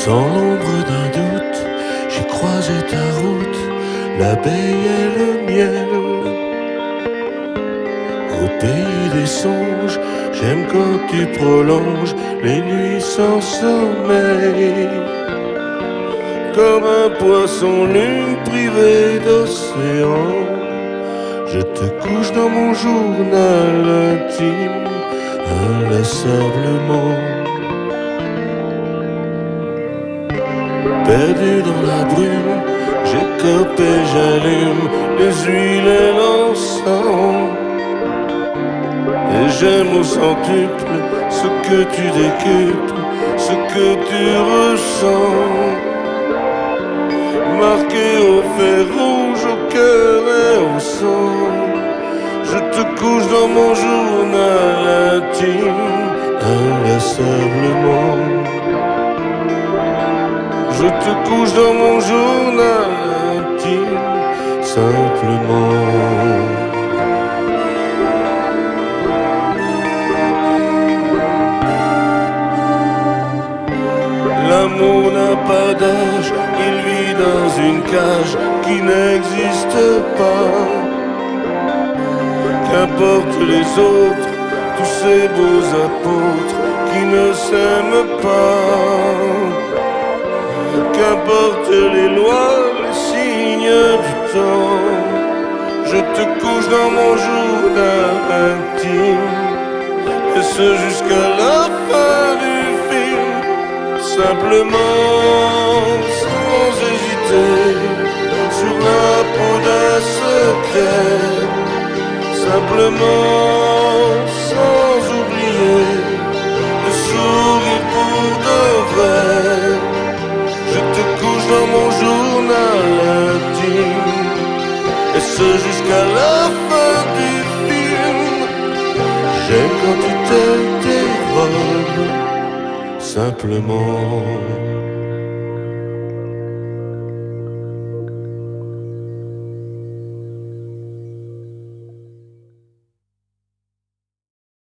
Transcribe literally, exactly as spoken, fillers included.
Sans l'ombre d'un doute, j'ai croisé ta route, l'abeille et le miel. Au pays des songes, j'aime quand tu prolonges les nuits sans sommeil. Comme un poisson lune privé d'océan, je te couche dans mon journal intime, inlassablement. Perdu dans la brume, j'écope et j'allume les huiles et l'encens. Et j'aime au centuple ce que tu décuples, ce que tu ressens. Marqué au fer rouge, au cœur et au sang, je te couche dans mon journal intime, inlassablement. Je te couche dans mon journal intime, simplement. L'amour n'a pas d'âge, il vit dans une cage qui n'existe pas. Qu'importe les autres, tous ces beaux apôtres qui ne s'aiment pas. Qu'importe les lois, les signes du temps, je te couche dans mon journal intime, et ce jusqu'à la fin du film, simplement, sans hésiter, sur la peau d'un secret, simplement, sans oublier, le sourire pour de vrai. Je te couche dans mon journal intime, et ce jusqu'à la fin du film. J'aime quand tu te dérobes, simplement.